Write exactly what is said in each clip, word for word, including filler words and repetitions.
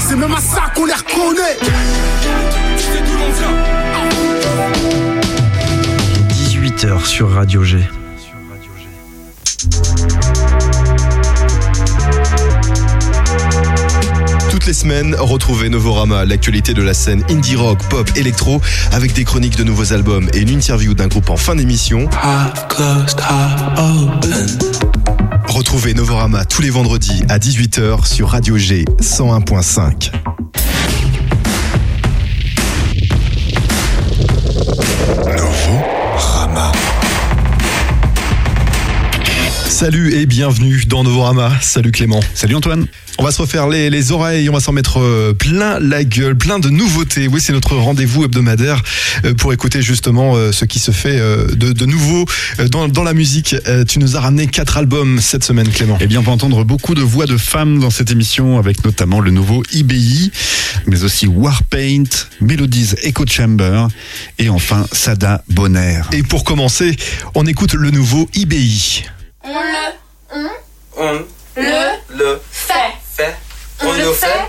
C'est même à ça qu'on les reconnaît. Tu sais d'où l'on vient. dix-huit heures sur Radio G. Toutes les semaines, retrouvez Novorama, l'actualité de la scène indie rock, pop, électro, avec des chroniques de nouveaux albums et une interview d'un groupe en fin d'émission. Retrouvez Novorama tous les vendredis à dix-huit heures sur Radio G cent un point cinq. Novorama. Salut et bienvenue dans Novorama. Salut Clément. Salut Antoine. On va se refaire les, les oreilles, on va s'en mettre plein la gueule, plein de nouveautés. Oui, c'est notre rendez-vous hebdomadaire pour écouter justement ce qui se fait de, de nouveau dans, dans la musique. Tu nous as ramené quatre albums cette semaine, Clément. Eh bien, on va entendre beaucoup de voix de femmes dans cette émission, avec notamment le nouveau I B I, mais aussi Warpaint, Melodies Echo Chamber et enfin Sada Bonner. Et pour commencer, on écoute le nouveau I B I. On le, on, on le, le fait. fait. On, On le le fait. fait.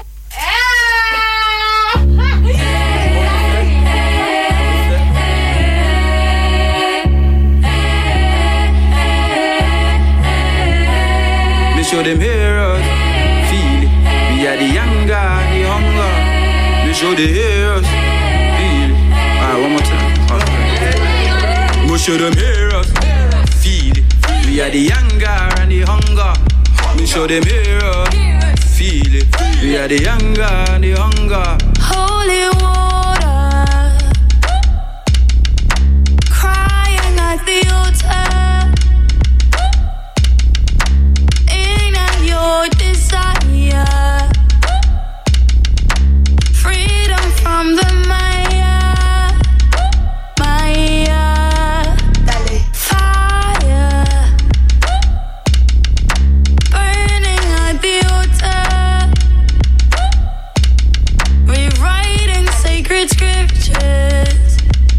Me show them heroes, feel it. We are the younger, the hunger. Me show the heroes, feel it. Alright, one more time. Okay. Me show them heroes, feel it. We are the younger and the hunger. Me show them heroes, feel it. We are the younger and the hunger. Holy water, crying at the altar. In at your desire, freedom from the Maya, Maya. Fire, burning at the altar. Rewriting sacred scriptures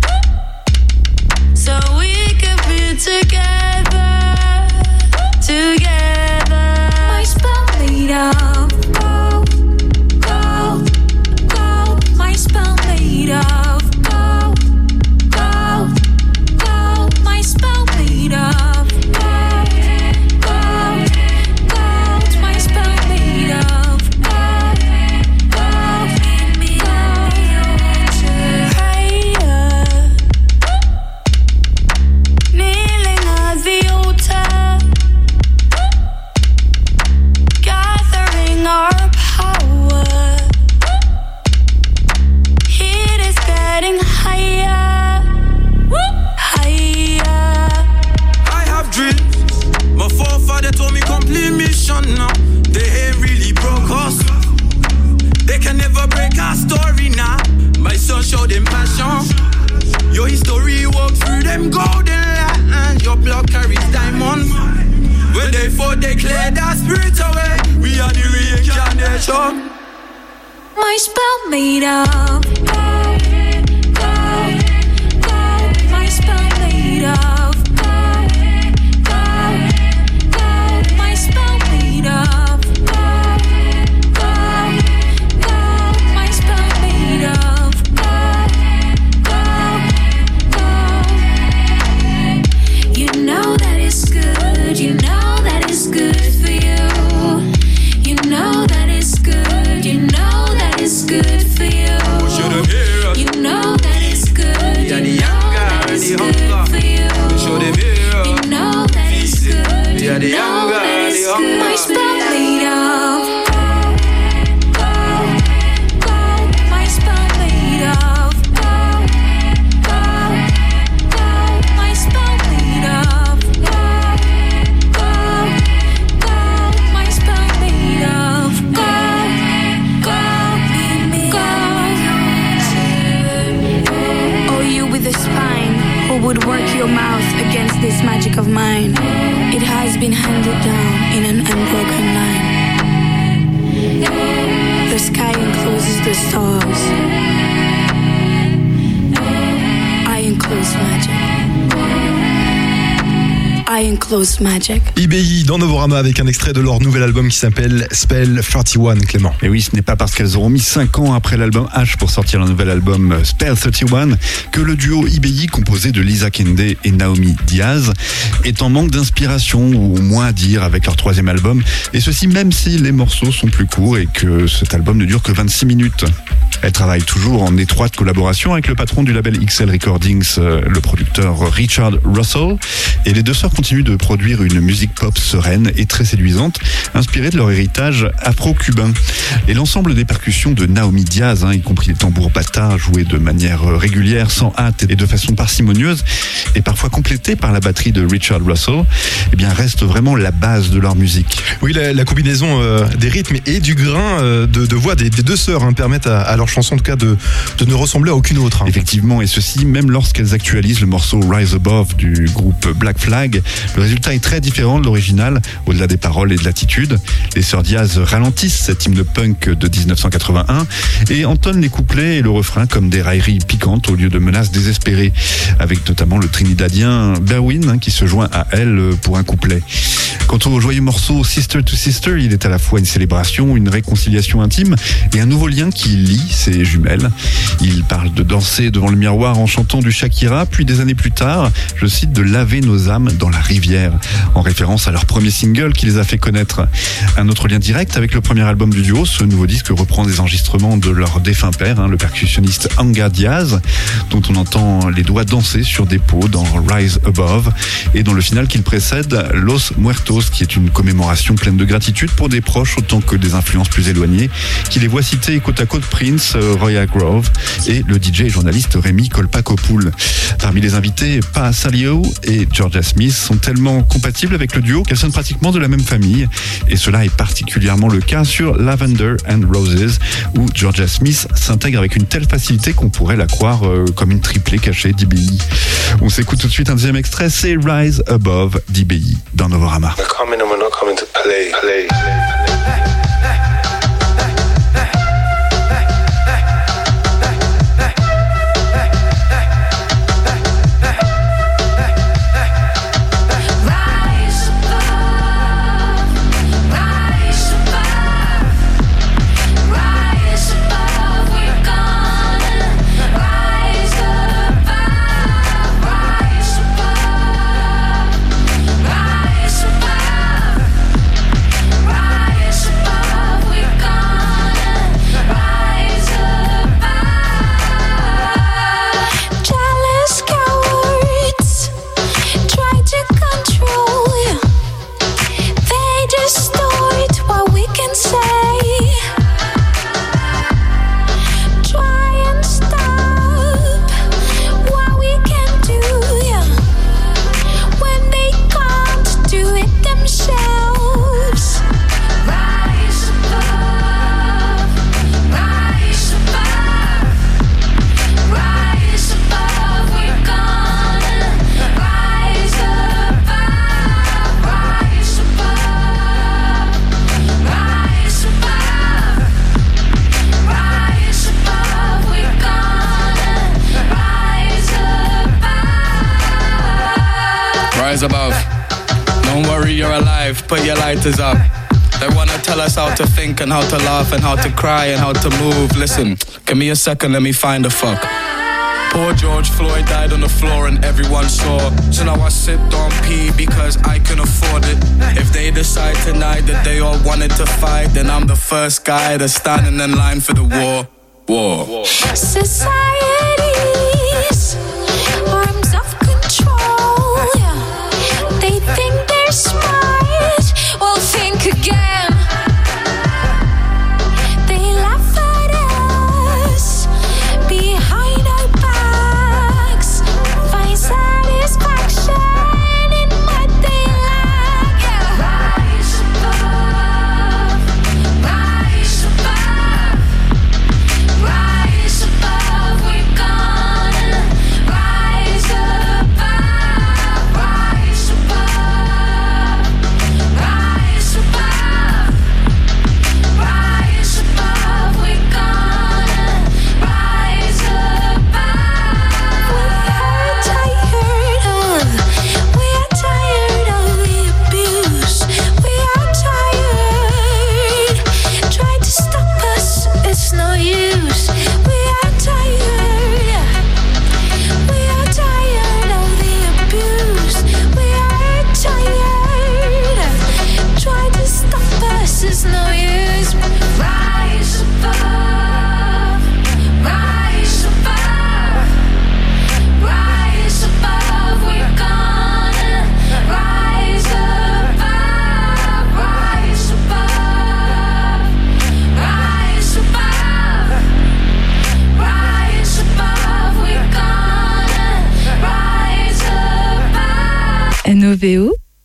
so we could be together, together. My spell made of gold, gold, gold. My spell made of gold, gold, gold. My spell made of gold, gold, gold. My spell made of gold, gold. Kneeling at the altar, gathering our power. It is getting higher, higher. I have dreams. My forefather told me complete mission now. They ain't really broke us. They can never break our story now. My son showed them passion. Your history walk through them golden lines. Your blood carries diamonds. When they fought, they cleared our spirit away. We are the reincarnation. My spell made of gold, gold, gold. My spell made of gold, gold, gold. My spell made of gold, gold, gold. My spell made of gold, gold, gold. You know that it's good. You know that it's good for you. You know that it's good. You know that it's good for you. You know that it's good. You know that it's good for you. You know that it's good. You know that it's good. My spell made of gold, gold, gold. My spell made of gold, gold, gold. My spell made of gold, gold, gold. My spell made of gold, gold, gold. Oh, you with a spine, who would work your mouth against this magic of mine? It has been handed down in an unbroken line. The sky encloses the stars. I enclose magic. I eye and close magic. I B I dans Novorama avec un extrait de leur nouvel album qui s'appelle Spell trente et un, Clément. Et oui, ce n'est pas parce qu'elles auront mis cinq ans après l'album H pour sortir leur nouvel album Spell trente et un que le duo I B I, composé de Lisa Kende et Naomi Diaz, est en manque d'inspiration ou au moins à dire avec leur troisième album. Et ceci même si les morceaux sont plus courts et que cet album ne dure que vingt-six minutes. Elle travaille toujours en étroite collaboration avec le patron du label X L Recordings, le producteur Richard Russell. Et les deux sœurs continuent de produire une musique pop sereine et très séduisante, inspirée de leur héritage afro-cubain. Et l'ensemble des percussions de Naomi Diaz, hein, y compris les tambours bata joués de manière régulière, sans hâte et de façon parcimonieuse, et parfois complétée par la batterie de Richard Russell, eh bien reste vraiment la base de leur musique. Oui, la, la combinaison euh, des rythmes et du grain euh, de, de voix des, des deux sœurs hein, permettent à, à leur chanson en tout cas de, de ne ressembler à aucune autre. Hein. Effectivement, et ceci même lorsqu'elles actualisent le morceau Rise Above du groupe Black Flag. Le résultat est très différent de l'original, au-delà des paroles et de l'attitude. Les sœurs Diaz ralentissent cet hymne punk de dix-neuf cent quatre-vingt-un et entonnent les couplets et le refrain comme des railleries piquantes au lieu de menaces désespérées, avec notamment le trinidadien Berwin hein, qui se joint à elle pour un couplet. Quant au joyeux morceau Sister to Sister, il est à la fois une célébration, une réconciliation intime et un nouveau lien qui lie ces jumelles. Il parle de danser devant le miroir en chantant du Shakira, puis des années plus tard, je cite, de laver nos âmes dans la rivière, en référence à leur premier single qui les a fait connaître. Un autre lien direct avec le premier album du duo, ce nouveau disque reprend des enregistrements de leur défunt père, hein, le percussionniste Anga Diaz, dont on entend les doigts danser sur des pots dans Rise Above, et dans le final qu'il précède, Los Muertos, qui est une commémoration pleine de gratitude pour des proches autant que des influences plus éloignées, qui les voit citer côte à côte Prince, Roy Grove et le D J et journaliste Rémi Kolpakopoul. Parmi les invités, Pa Salio et Georgia Smith sont tellement compatibles avec le duo qu'elles sont pratiquement de la même famille, et cela est particulièrement le cas sur Lavender and Roses, où Georgia Smith s'intègre avec une telle facilité qu'on pourrait la croire euh, comme une triplée cachée d'I B I. On s'écoute tout de suite un deuxième extrait, c'est Rise Above d'I B I dans Novorama. We're coming and we're not coming to play, play, play. Above. Don't worry, you're alive, put your lighters up. They wanna tell us how to think and how to laugh and how to cry and how to move. Listen, give me a second, let me find a fuck. Poor George Floyd died on the floor and everyone saw. So now I sit on pee because I can afford it. If they decide tonight that they all wanted to fight, then I'm the first guy that's standing in line for the war. War. Societies, arms of control. They think they're smart, well think again. They laugh at us behind our backs, find satisfaction in what they lack. Yeah. Rise above, rise above, rise above. We're gonna rise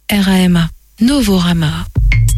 R A M A, Novorama.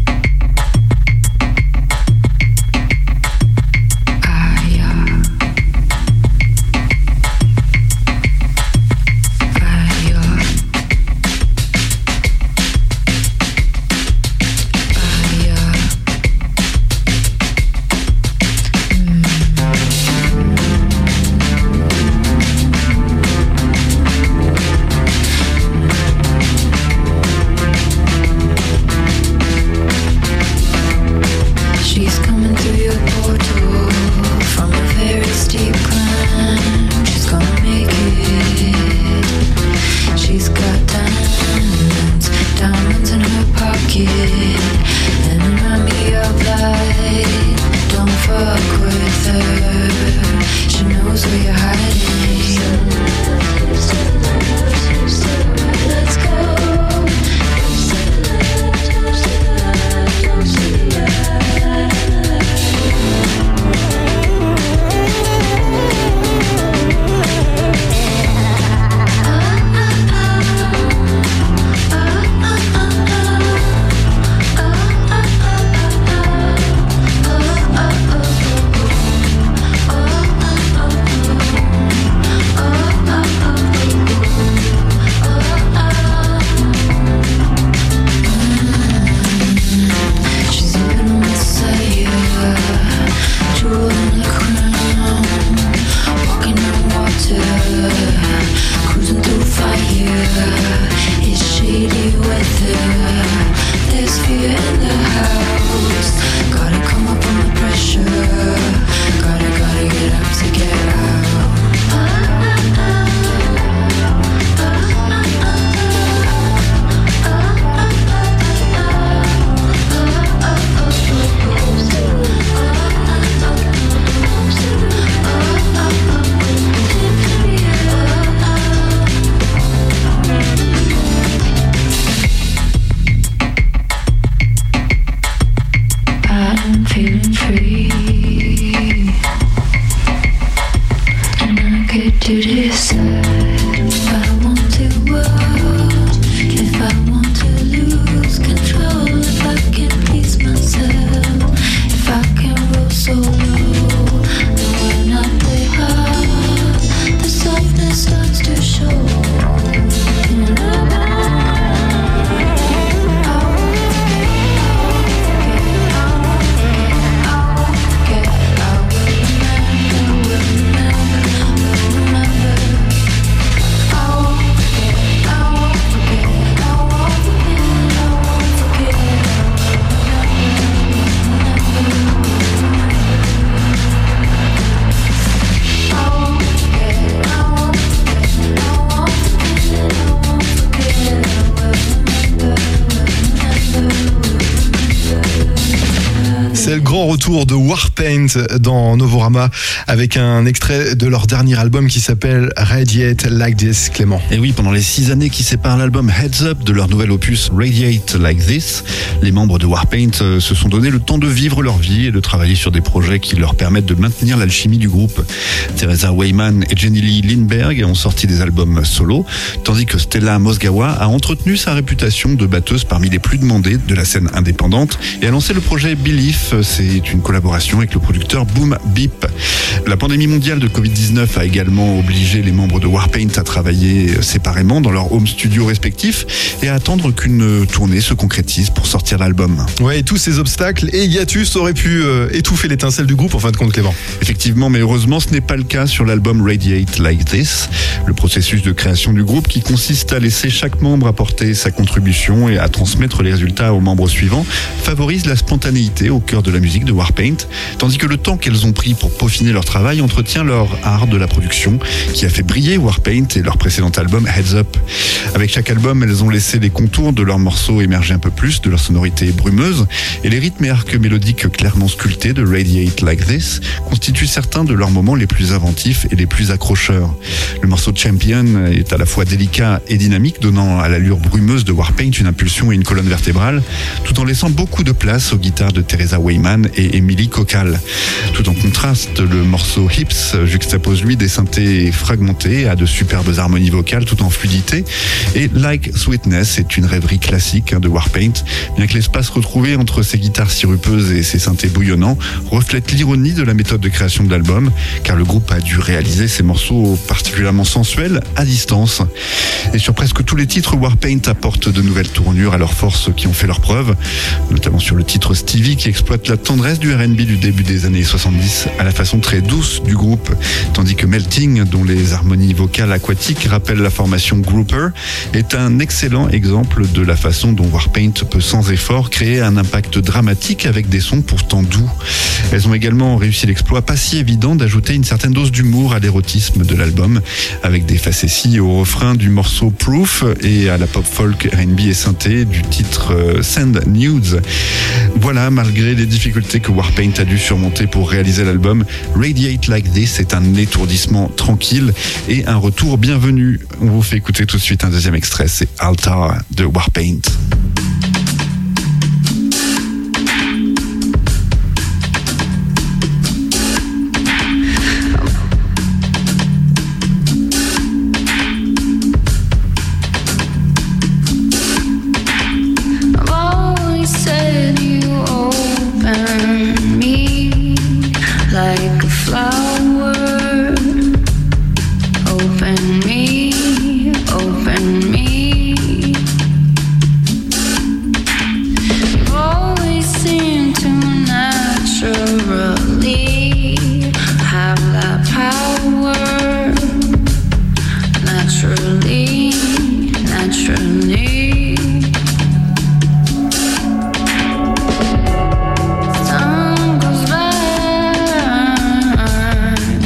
C'est le grand retour de Warpaint dans Novorama avec un extrait de leur dernier album qui s'appelle Radiate Like This, Clément. Et oui, pendant les six années qui séparent l'album Heads Up de leur nouvel opus Radiate Like This, les membres de Warpaint se sont donné le temps de vivre leur vie et de travailler sur des projets qui leur permettent de maintenir l'alchimie du groupe. Teresa Weyman et Jenny Lee Lindberg ont sorti des albums solo, tandis que Stella Mozgawa a entretenu sa réputation de batteuse parmi les plus demandées de la scène indépendante et a lancé le projet Belief. C'est une collaboration avec le producteur Boom Beep. La pandémie mondiale de covid dix-neuf a également obligé les membres de Warpaint à travailler séparément dans leur home studio respectifs et à attendre qu'une tournée se concrétise pour sortir l'album. Ouais, et tous ces obstacles et hiatus auraient pu euh, étouffer l'étincelle du groupe en fin de compte, Clément. Effectivement, mais heureusement ce n'est pas le cas sur l'album Radiate Like This. Le processus de création du groupe, qui consiste à laisser chaque membre apporter sa contribution et à transmettre les résultats aux membres suivants, favorise la spontanéité au cœur de la musique de Warpaint, tandis que le temps qu'elles ont pris pour peaufiner leur travail entretient leur art de la production qui a fait briller Warpaint et leur précédent album Heads Up. Avec chaque album, elles ont laissé les contours de leurs morceaux émerger un peu plus de leur sonorité brumeuse et les rythmes et arcs mélodiques clairement sculptés de Radiate Like This constituent certains de leurs moments les plus inventifs et les plus accrocheurs. Le morceau Champion est à la fois délicat et dynamique, donnant à l'allure brumeuse de Warpaint une impulsion et une colonne vertébrale, tout en laissant beaucoup de place aux guitares de Teresa Weyman Chen et Emily Cocal. Tout en contraste, le morceau Hips juxtapose lui des synthés fragmentés à de superbes harmonies vocales tout en fluidité. Et Like Sweetness est une rêverie classique de Warpaint, bien que l'espace retrouvé entre ses guitares sirupeuses et ses synthés bouillonnants reflète l'ironie de la méthode de création de l'album, car le groupe a dû réaliser ces morceaux particulièrement sensuels à distance. Et sur presque tous les titres, Warpaint apporte de nouvelles tournures à leurs forces qui ont fait leurs preuves, notamment sur le titre Stevie qui exploite la tendresse du R and B du début des années soixante-dix à la façon très douce du groupe, tandis que Melting, dont les harmonies vocales aquatiques rappellent la formation Grouper, est un excellent exemple de la façon dont Warpaint peut sans effort créer un impact dramatique avec des sons pourtant doux. Elles ont également réussi l'exploit pas si évident d'ajouter une certaine dose d'humour à l'érotisme de l'album, avec des facéties au refrain du morceau Proof et à la pop folk R and B et synthé du titre Send Nudes. Voilà, malgré les difficultés que Warpaint a dû surmonter pour réaliser l'album, Radiate Like This est un étourdissement tranquille et un retour bienvenu. On vous fait écouter tout de suite un deuxième extrait, c'est Altar de Warpaint. Like a flower, open me, open me. You always seem to naturally have that power, naturally, naturally. Time goes by.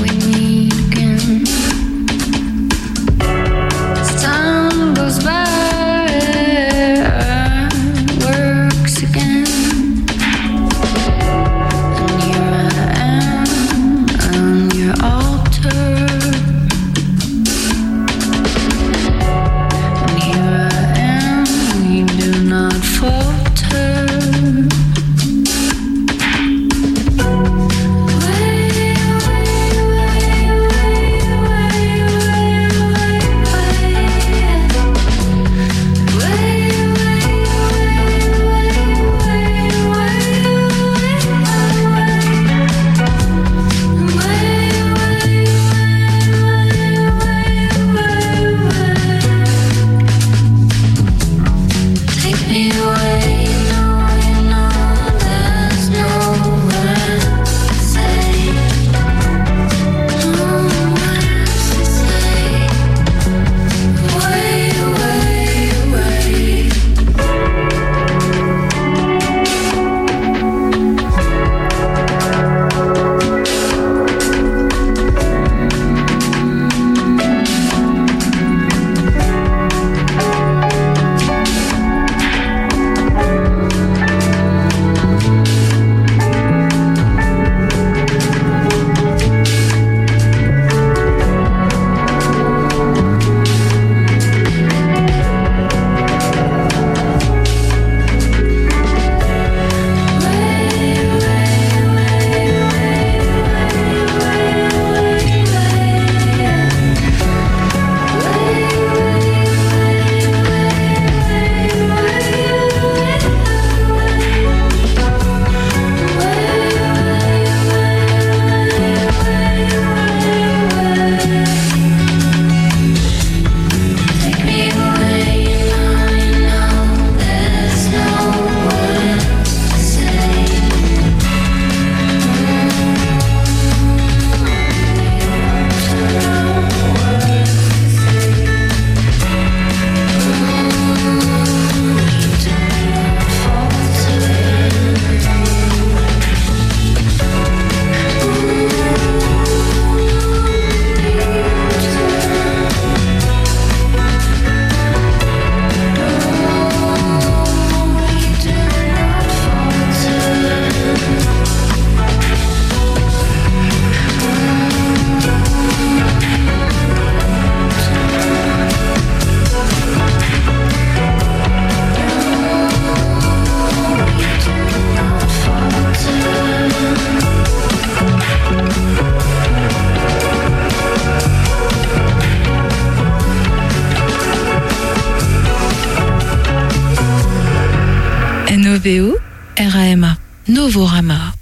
W O R A M A. Novorama.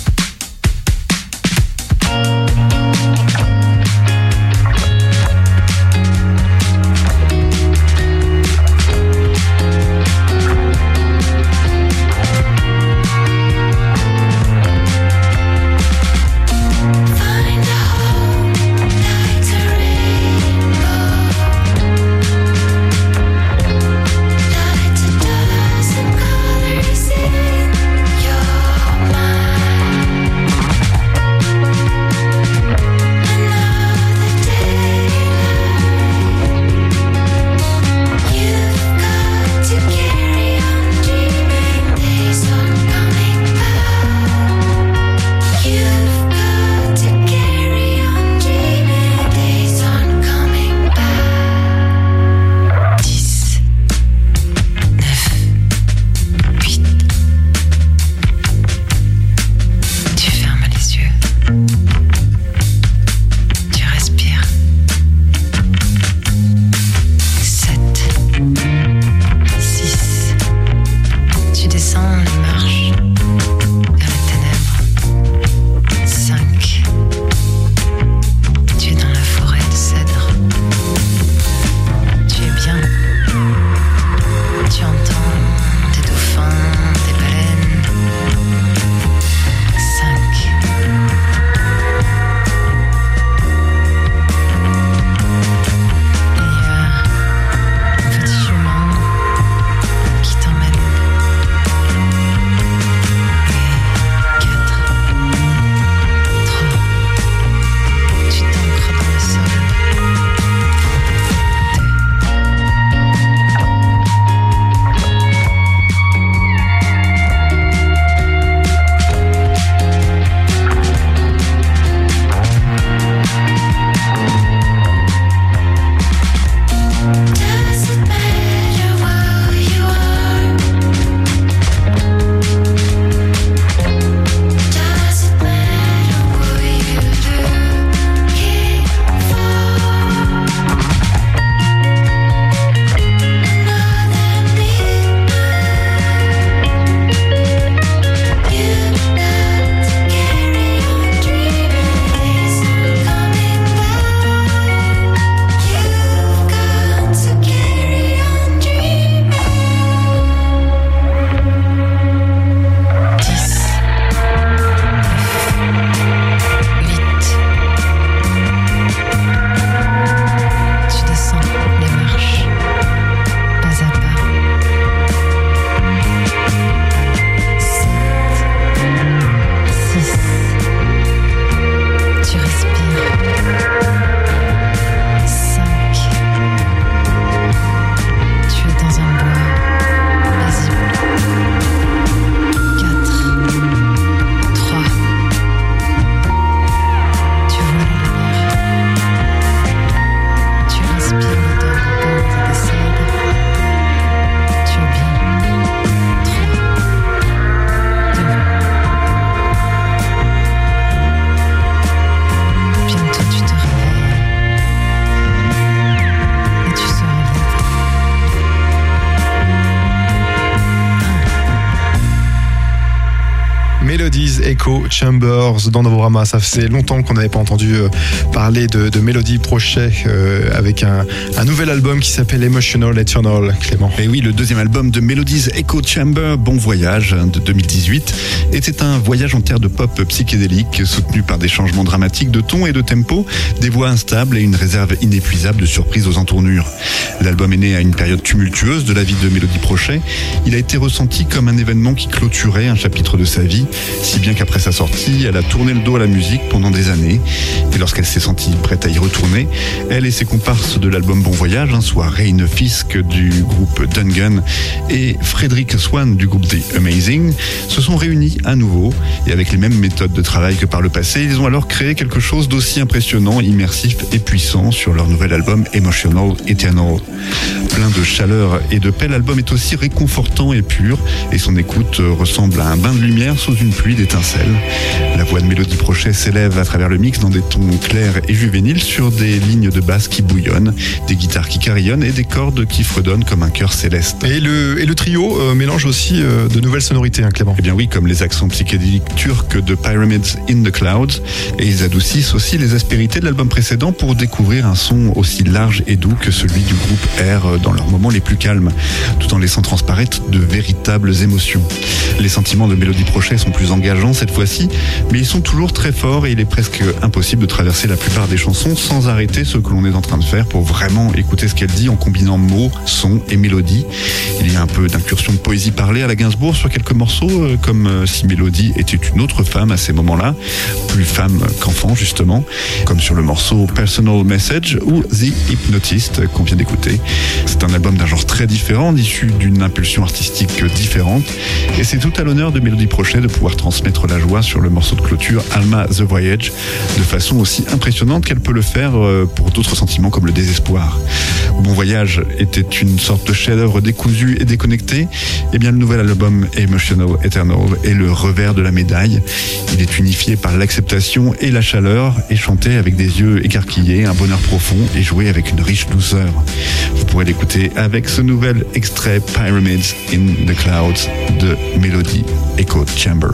Melodies, Echo Chambers dans Novorama. Ça faisait longtemps qu'on n'avait pas entendu euh, parler de, de Mélodie Prochet euh, avec un, un nouvel album qui s'appelle Emotional Eternal, Clément. Et oui, le deuxième album de Melodies, Echo Chamber, Bon Voyage, de deux mille dix-huit, était un voyage en terre de pop psychédélique soutenu par des changements dramatiques de ton et de tempo, des voix instables et une réserve inépuisable de surprises aux entournures. L'album est né à une période tumultueuse de la vie de Mélodie Prochet. Il a été ressenti comme un événement qui clôturait un chapitre de sa vie, si bien qu'après sa sortie, elle a tourné le dos à la musique pendant des années. Et lorsqu'elle s'est sentie prête à y retourner, elle et ses comparses de l'album Bon Voyage, hein, soit Reine Fisk du groupe Dungan et Frédéric Swan du groupe The Amazing, se sont réunis à nouveau et avec les mêmes méthodes de travail que par le passé, ils ont alors créé quelque chose d'aussi impressionnant, immersif et puissant sur leur nouvel album Emotional Eternal. Plein de chaleur et de paix, l'album est aussi réconfortant et pur et son écoute ressemble à un bain de lumière sous une pluie d'étincelles. étincelle. La voix de Mélodie Prochet s'élève à travers le mix dans des tons clairs et juvéniles sur des lignes de basse qui bouillonnent, des guitares qui carillonnent et des cordes qui fredonnent comme un chœur céleste. Et le, et le trio euh, mélange aussi euh, de nouvelles sonorités, hein, Clément. Eh bien oui, comme les accents psychédéliques turcs de Pyramids in the Clouds, et ils adoucissent aussi les aspérités de l'album précédent pour découvrir un son aussi large et doux que celui du groupe R dans leurs moments les plus calmes, tout en laissant transparaître de véritables émotions. Les sentiments de Mélodie Prochet sont plus engageants cette fois-ci, mais ils sont toujours très forts et il est presque impossible de traverser la plupart des chansons sans arrêter ce que l'on est en train de faire pour vraiment écouter ce qu'elle dit en combinant mots, sons et mélodies. Il y a un peu d'incursion de poésie parlée à la Gainsbourg sur quelques morceaux, comme si Mélodie était une autre femme à ces moments-là, plus femme qu'enfant justement, comme sur le morceau Personal Message ou The Hypnotist qu'on vient d'écouter. C'est un album d'un genre très différent, issu d'une impulsion artistique différente, et c'est tout à l'honneur de Mélodie Prochet de pouvoir transmettre la joie sur le morceau de clôture Alma The Voyage de façon aussi impressionnante qu'elle peut le faire pour d'autres sentiments comme le désespoir. Bon Voyage était une sorte de chef-d'œuvre décousu et déconnecté. Et bien le nouvel album Emotional Eternal est le revers de la médaille. Il est unifié par l'acceptation et la chaleur et chanté avec des yeux écarquillés, un bonheur profond et joué avec une riche douceur. Vous pourrez l'écouter avec ce nouvel extrait Pyramids in the Clouds de Melody Echo Chamber.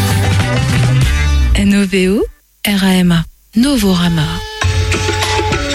N O V O R A M A Novorama.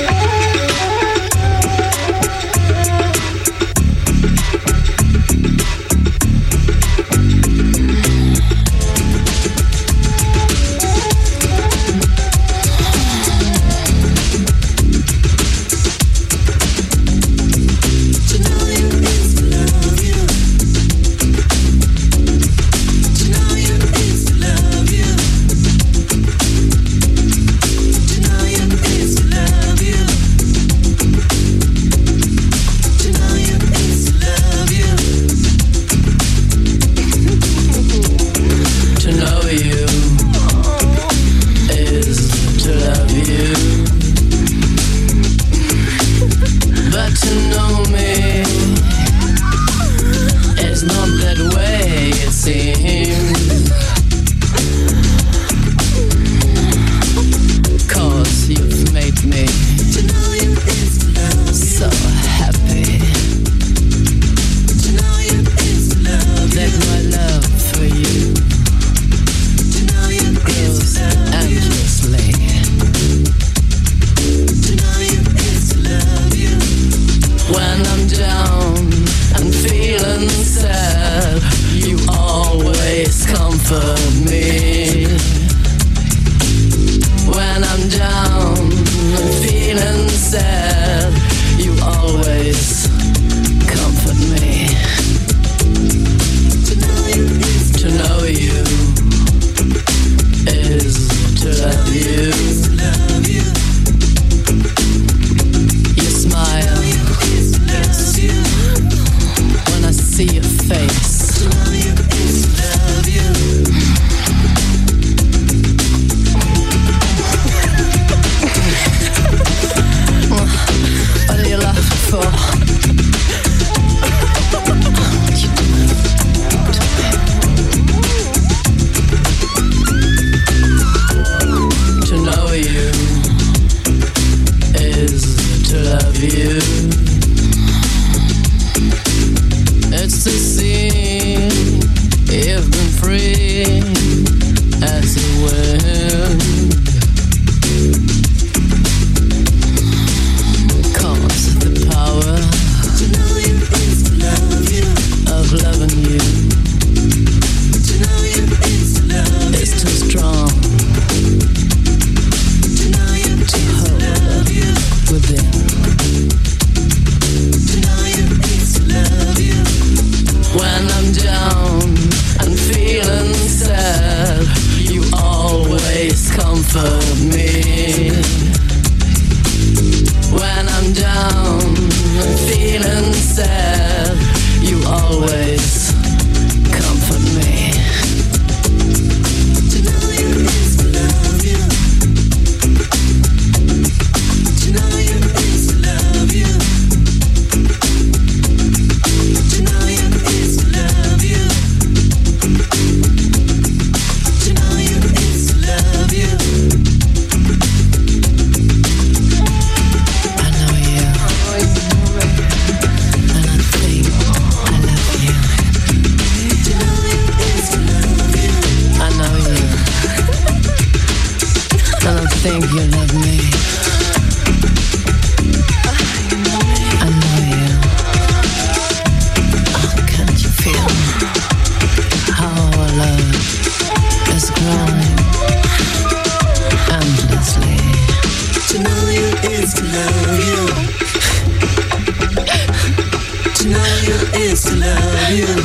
see your face. To know you is to love you. What are you laughing for? To know you is to love you. It's to see you've been free as a wind. Comes the power to know you is to love you. Of loving you. To know you is to love you. It's too strong. To know you is to love you. Within. To know you is to love you. When I'm down and feeling sad, you always comfort me. When I'm down and feeling sad, you always comfort me. To know you is to love you. To know you is to love you. To know you is to love you. To know you is to love you. I know you, and I think I love you. To know you is to love you. I know you, and I think you love me. I know you. Oh, can't you feel how our love is growing endlessly? To know you is to love you. To know you is to love you.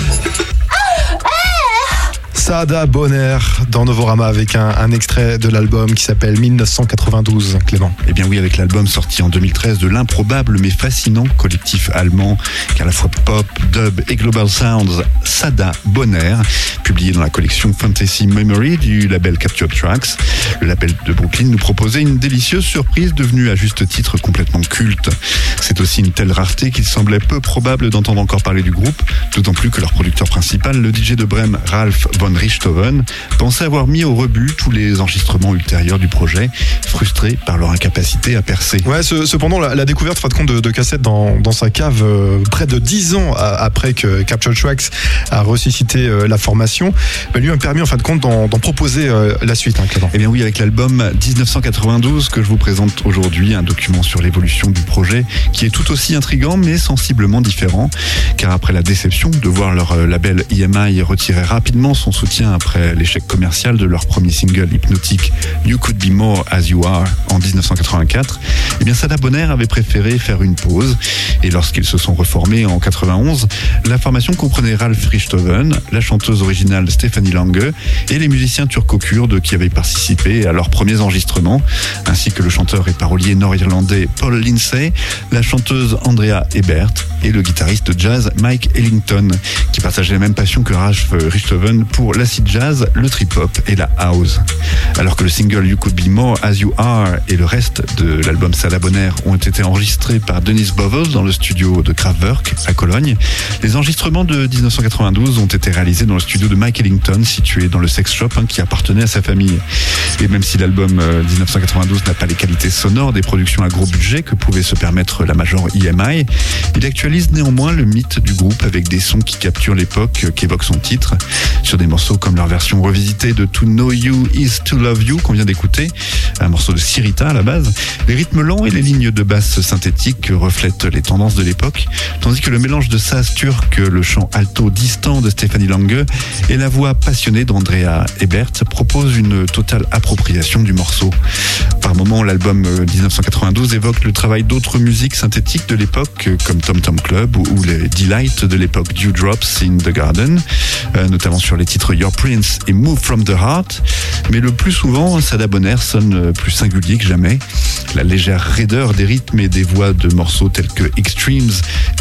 Saada Bonner dans Novorama avec un, un extrait de l'album qui s'appelle dix-neuf cent quatre-vingt-douze, Clément. Eh bien oui, avec l'album sorti en deux mille treize de l'improbable mais fascinant collectif allemand qui est à la fois pop, dub et global sounds, Saada Bonner, publié dans la collection Fantasy Memory du label Captured Tracks. Le label de Brooklyn nous proposait une délicieuse surprise devenue à juste titre complètement culte. C'est aussi une telle rareté qu'il semblait peu probable d'entendre encore parler du groupe, d'autant plus que leur producteur principal, le D J de Brême, Ralph von Richthofen, pensait avoir mis au rebut tous les enregistrements ultérieurs du projet, frustrés par leur incapacité à percer. Ouais, ce, cependant, la, la découverte, fin de compte, de, de cassettes dans, dans sa cave, euh, près de dix ans à, après que Captured Tracks a ressuscité euh, la formation, bah, lui a permis, en fin de compte, d'en, d'en proposer euh, la suite, hein, Clément. Eh bien oui, avec l'album dix-neuf cent quatre-vingt-douze que je vous présente aujourd'hui, un document sur l'évolution du projet qui est tout aussi intriguant mais sensiblement différent, car après la déception de voir leur euh, label E M I retirer rapidement son soutien après l'échec commercial de leur premier single hypnotique You Could Be More As You Are en dix-neuf cent quatre-vingt-quatre, eh bien Saada Bonner avait préféré faire une pause, et lorsqu'ils se sont reformés en quatre-vingt-onze, la formation comprenait Ralph Richthofen, la chanteuse originale Stephanie Lange et les musiciens turco-kurdes qui avaient participé à leurs premiers enregistrements, ainsi que le chanteur et parolier nord-irlandais Paul Lindsay, la chanteuse Andrea Ebert et le guitariste jazz Mike Ellington, qui partageaient la même passion que Ralph Richthofen pour l'acid jazz, le trip-hop et la house. Alors que le single You Could Be More As You Are et le reste de l'album Saada Bonner ont été enregistrés par Dennis Bovell dans le studio de Kraftwerk à Cologne, les enregistrements de dix-neuf cent quatre-vingt-douze ont été réalisés dans le studio de Mike Ellington, situé dans le sex shop hein, qui appartenait à sa famille. Et même si l'album euh, dix-neuf cent quatre-vingt-douze n'a pas les qualités sonores des productions à gros budget que pouvait se permettre la major E M I, il actualise néanmoins le mythe du groupe avec des sons qui capturent l'époque euh, qu'évoque son titre, sur des morceaux comme leur version revisitée de To Know You Is To Love You qu'on vient d'écouter, un morceau de Sirita à la base. Les rythmes lents et les lignes de basse synthétiques reflètent les tendances de l'époque, tandis que le mélange de saz turc, le chant alto distant de Stephanie Lange et la voix passionnée d'Andrea Ebert proposent une totale appropriation du morceau. Par moments, l'album dix-neuf cent quatre-vingt-douze évoque le travail d'autres musiques synthétiques de l'époque, comme Tom Tom Club ou les Delight de l'époque Dewdrops in the Garden, euh, notamment sur les titres Your Prince et Move From The Heart. Mais le plus souvent, Saada Bonner sonne plus singulier que jamais. La légère raideur des rythmes et des voix de morceaux tels que Extremes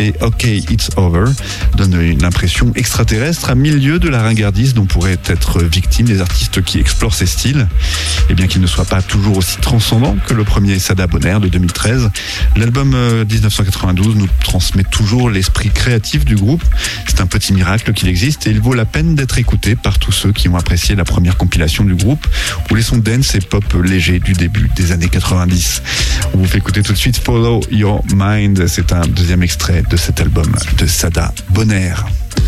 et OK It's Over donnent une impression extraterrestre à mille lieues de la ringardise dont pourraient être victimes les artistes qui explorent ces styles. Et bien qu'ils ne soient pas toujours aussi transcendants que le premier Sada Bonheur de deux mille treize, l'album dix-neuf cent quatre-vingt-douze nous transmet toujours l'esprit créatif du groupe. C'est un petit miracle qu'il existe et il vaut la peine d'être écouté par tous ceux qui ont apprécié la première compilation du groupe où les sons dance et pop légers du début des années quatre-vingt-dix. On vous fait écouter tout de suite Follow Your Mind, c'est un deuxième extrait de cet album de Sada Bonheur.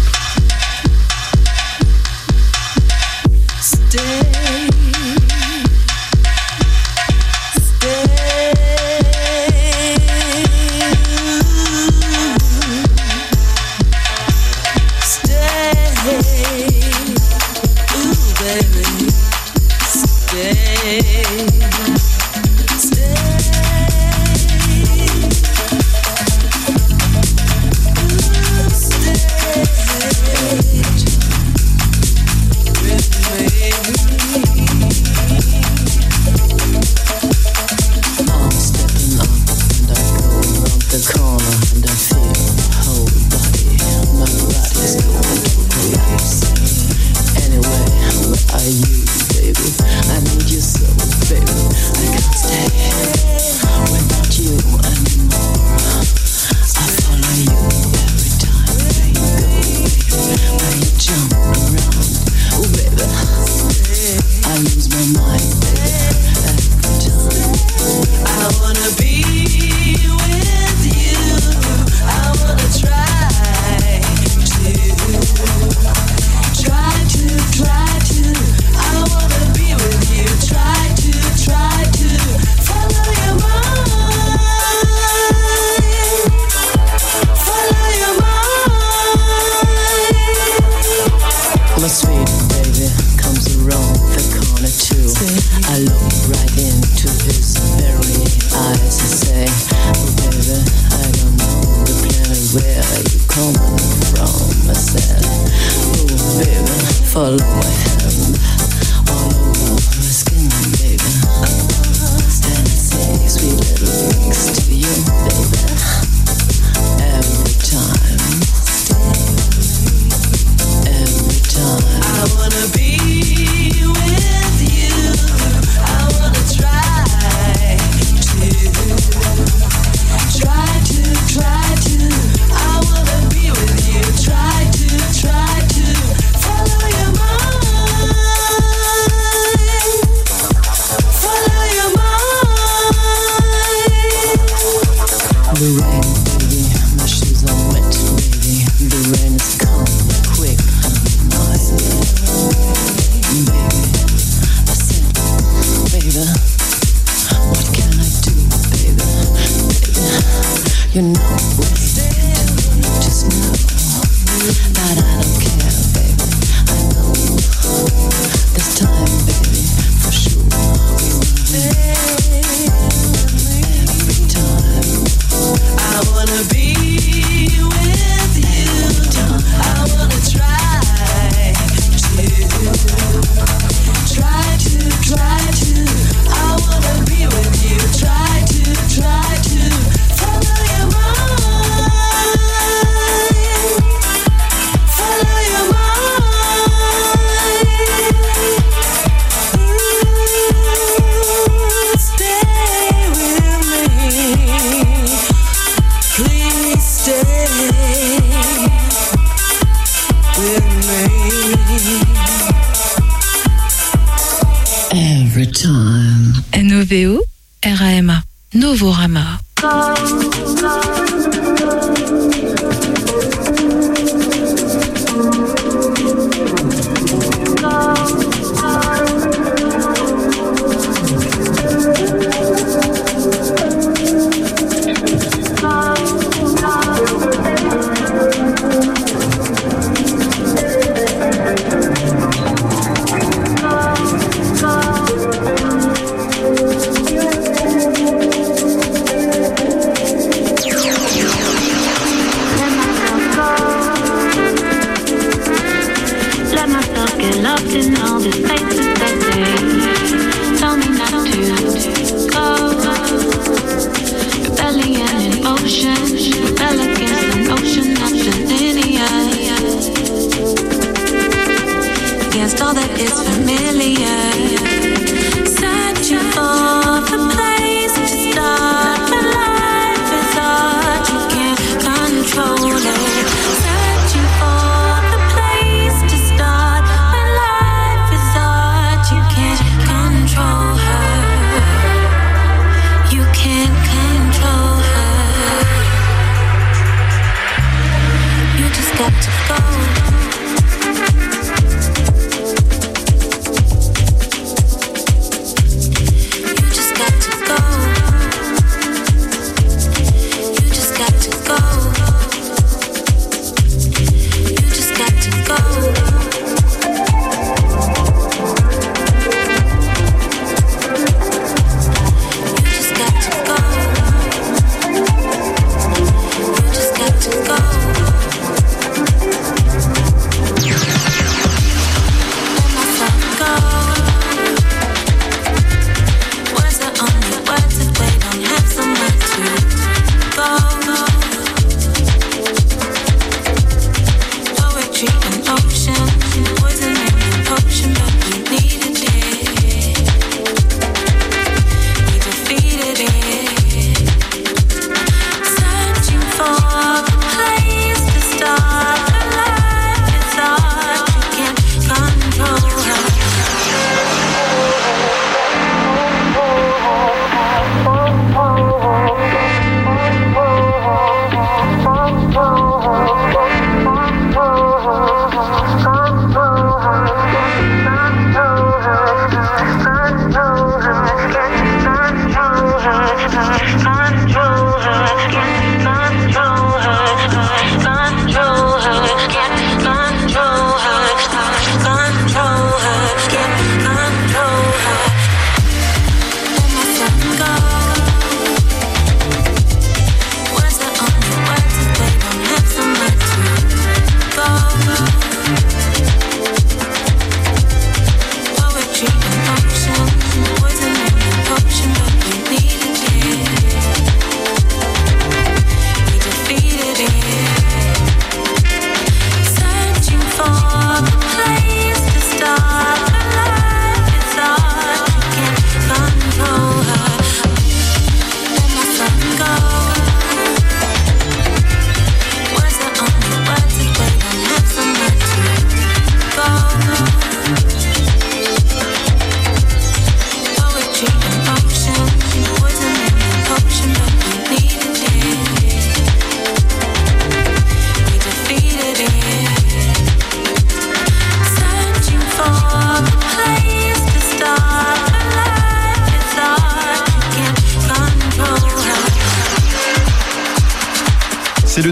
N O V O R A M A Novorama.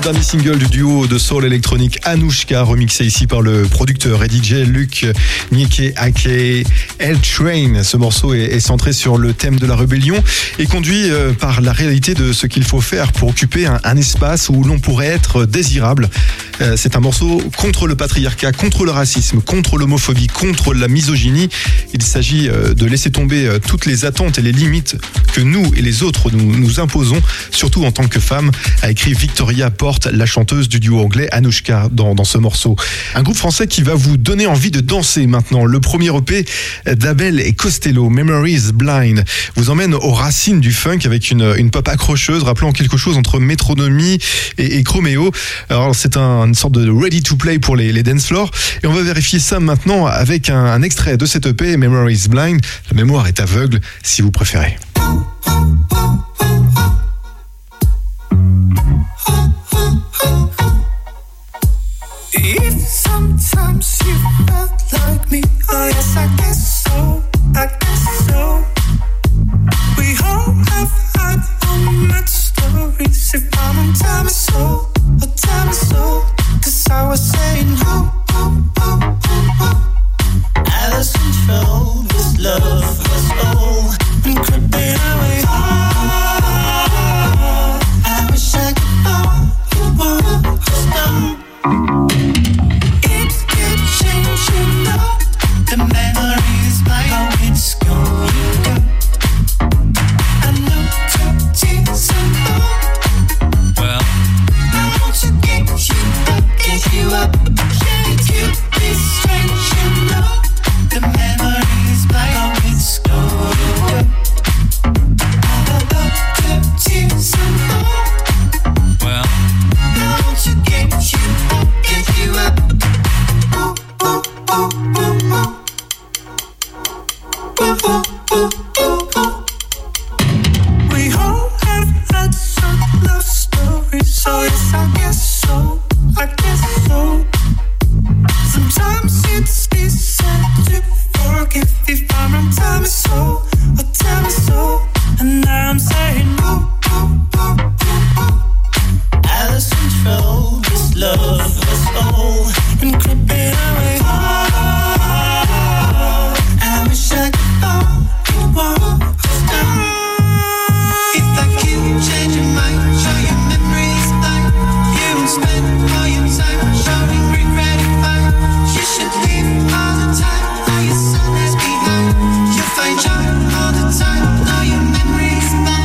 dernier single du duo de soul électronique Anushka, remixé ici par le producteur et D J Luc Nieke aka L-Train. Ce morceau est, est centré sur le thème de la rébellion et conduit euh, par la réalité de ce qu'il faut faire pour occuper un, un espace où l'on pourrait être désirable. Euh, c'est un morceau contre le patriarcat, contre le racisme, contre l'homophobie, contre la misogynie. Il s'agit euh, de laisser tomber euh, toutes les attentes et les limites que nous et les autres nous, nous imposons, surtout en tant que femmes, a écrit Victoria Porte, la chanteuse du duo anglais Anushka, dans, dans ce morceau. Un groupe français qui va vous donner envie de danser maintenant. Le premier E P d'Abel et Costello, Memories Blind, vous emmène aux racines du funk avec une, une pop accrocheuse, rappelant quelque chose entre métronomie et, et chroméo. Alors c'est un, une sorte de ready to play pour les, les dance floors. Et on va vérifier ça maintenant avec un, un extrait de cet E P, Memories Blind. La mémoire est aveugle, si vous préférez. If sometimes you felt like me, oh yes, I guess so, I guess so. We all have had moment stories. If I'm on time is so, oh time is so. Cause I was saying, oh, oh, oh, oh, oh. Alice control, this love was all and creeping away. Oh, I wish I could know you were stone. It could change, you know. The memories by how it's going. I know to take some more. Well, I want to get you up, get you up. Can't you be strange, you know. The memories by how it's going. I love to take some more. Well, I want to get you up, get you up. Oh, oh, oh, oh, oh. Oh, oh, oh, oh, oh. We all have had some love stories, so yes, I guess so, I guess so. Sometimes it's easy to forgive if I'm on time is so, or time is so. And now I'm saying, oh, oh, oh, oh, oh. Alice control, this love was all and creeping away. Oh, I wish I could know you were stone. If I could change your mind, show your memories back. You would spend all your time showing regret and fine. You should leave all the time, all your sadness behind. You'll find joy all the time, all your memories back.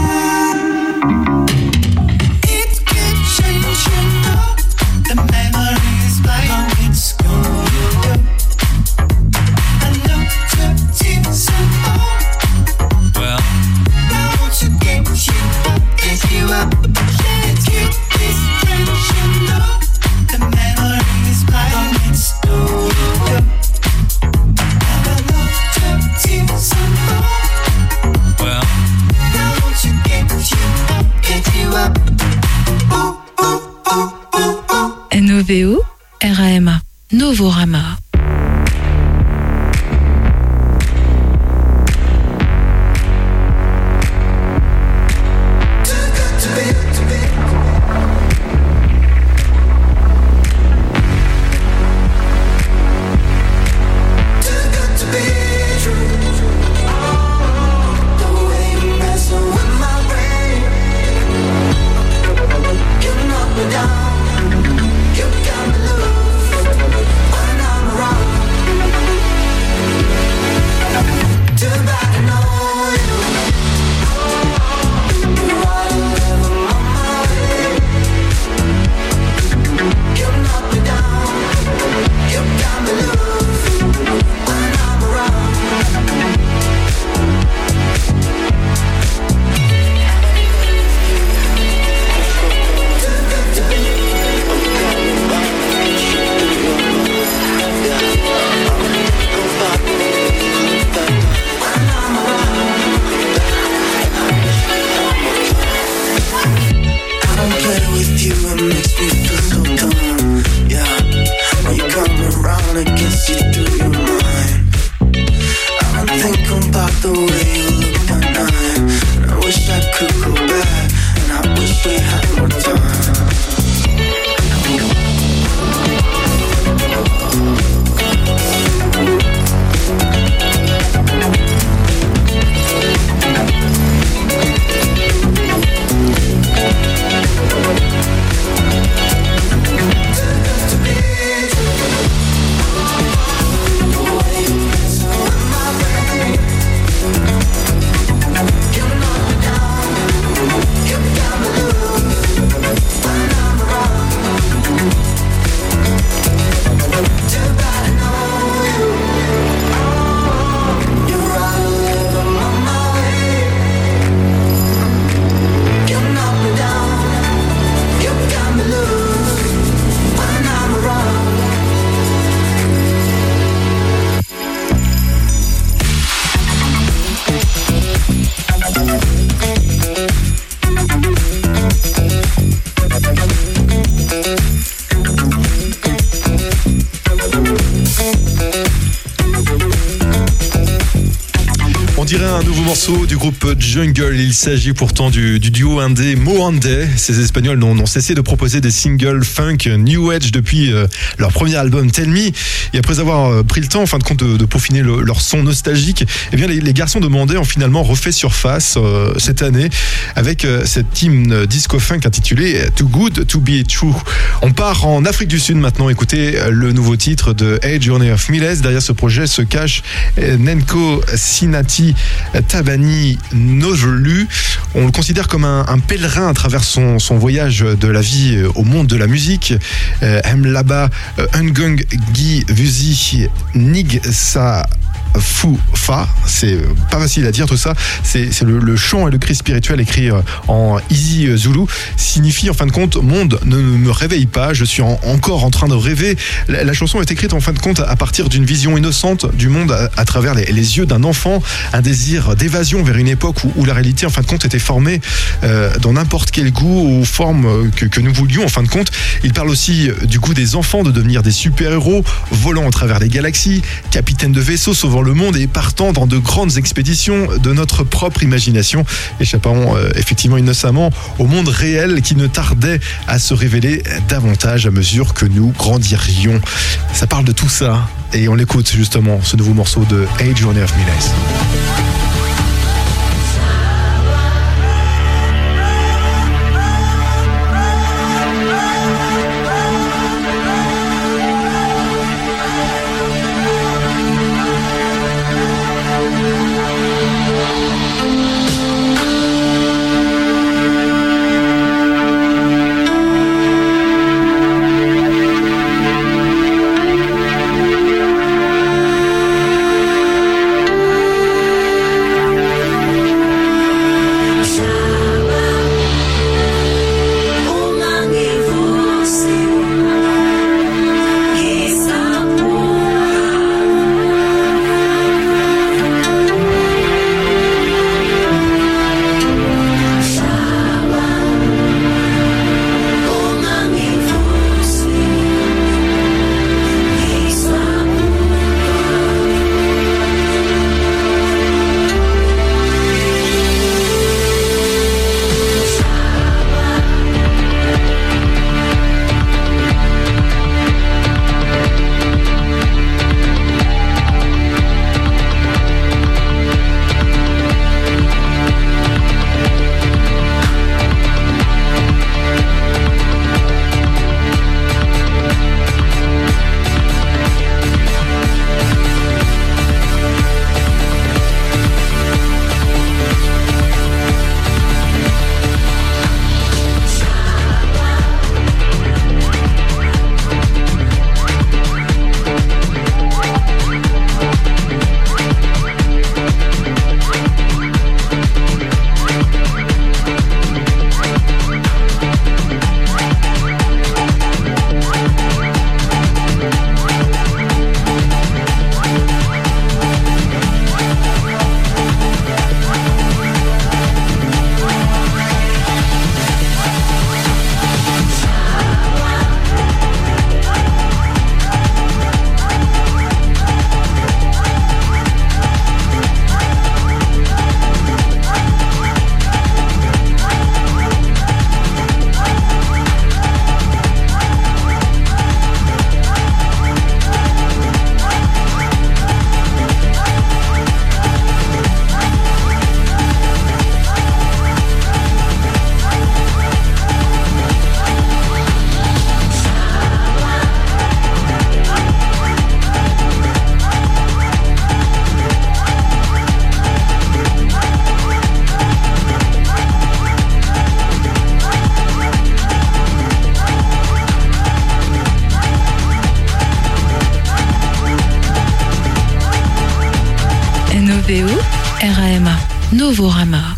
It could change, you know. The memories by how it's going. I know to take some more. Well, I want to get you up, get you up. Can't you be strange, you know. The memories by how it's going. I love to take some more. Well, I want to get you up, get you up. Oh, oh, oh, oh, oh. N O V O R A M A, Novorama. You got me loose when I'm around. un nouveau morceau du groupe Jungle. Il s'agit pourtant du, du duo indé Moandé. Ces Espagnols n'ont, n'ont cessé de proposer des singles funk New Age depuis euh, leur premier album Tell Me. Et après avoir euh, pris le temps, en fin de compte, de, de peaufiner le, leur son nostalgique, eh bien les, les garçons de Moandé ont finalement refait surface euh, cette année avec euh, cette hymne disco funk intitulée Too Good to Be True. On part en Afrique du Sud maintenant. Écoutez le nouveau titre de A Journey of Miles. Derrière ce projet se cache Nenko Sinati Tabani Nojolu. On le considère comme un, un pèlerin à travers son, son voyage de la vie au monde de la musique. Mlaba Ngung Gi Vuzi Nig Sa Foufa, c'est pas facile à dire tout ça, c'est, c'est le, le chant et le cri spirituel écrit en Easy Zulu, signifie en fin de compte monde ne me réveille pas, je suis en, encore en train de rêver. La, la chanson est écrite en fin de compte à partir d'une vision innocente du monde à, à travers les, les yeux d'un enfant, un désir d'évasion vers une époque où, où la réalité en fin de compte était formée euh, dans n'importe quel goût ou forme que, que nous voulions en fin de compte. Il parle aussi du goût des enfants de devenir des super-héros, volant à travers les galaxies, capitaine de vaisseau sauvant le monde et partant dans de grandes expéditions de notre propre imagination, échappant euh, effectivement innocemment au monde réel qui ne tardait à se révéler davantage à mesure que nous grandirions. Ça parle de tout ça et on l'écoute justement, ce nouveau morceau de A Journey of Miles. R A M A, Novorama.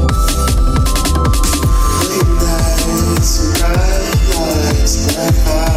Lights, bright lights, black heart.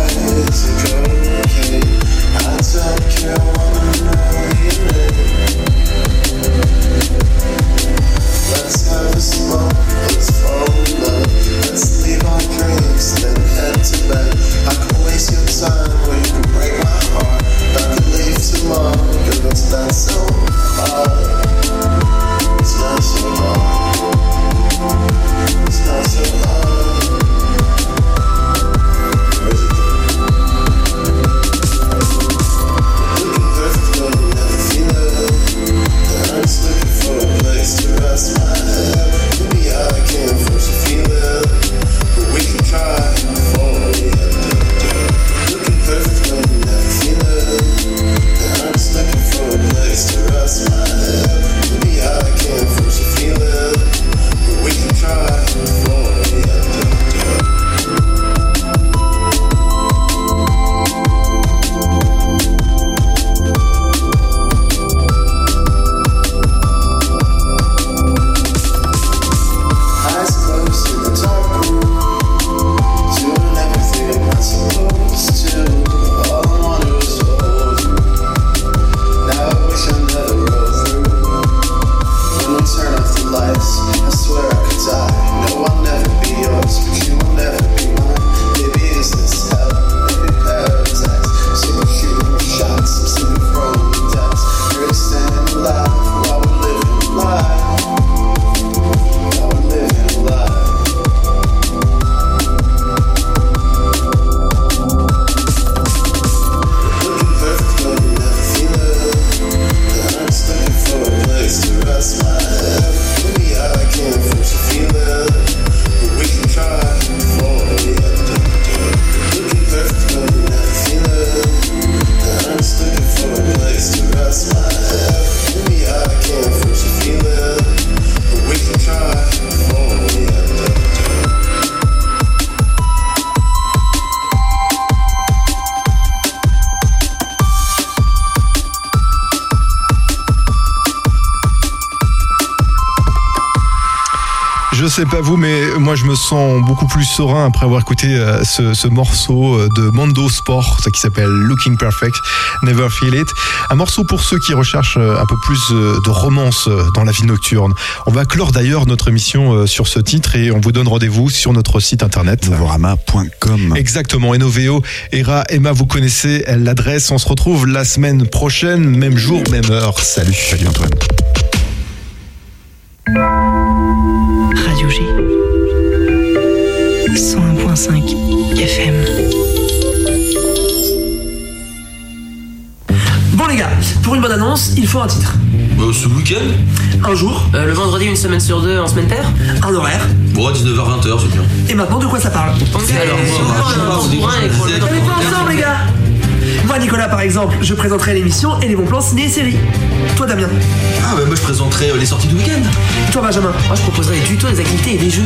Je sais pas vous, mais moi je me sens beaucoup plus serein après avoir écouté euh, ce, ce morceau de Mondo Sport, ça qui s'appelle Looking Perfect, Never Feel It. Un morceau pour ceux qui recherchent un peu plus de romance dans la vie nocturne. On va clore d'ailleurs notre émission sur ce titre et on vous donne rendez-vous sur notre site internet Novorama point com. Exactement, et Noveo, Era, Emma, vous connaissez l'adresse. On se retrouve la semaine prochaine, même jour, même heure. Salut. Salut Antoine. Radio G. cent un virgule cinq F M. Bon les gars, pour une bonne annonce, il faut un titre. Euh, ce week-end Un jour. Euh, le vendredi, une semaine sur deux, en semaine paire. Un horaire. Bon, dix-neuf heures vingt heures, c'est bien. Et maintenant, de quoi ça parle? Alors, moi, On est pas ensemble les gars. Moi Nicolas par exemple, je présenterai l'émission et les bons plans ciné et séries. Toi Damien. Ah bah moi je présenterai euh, les sorties du week-end. Toi Benjamin. Moi, je proposerais des tutos, des activités et des jeux.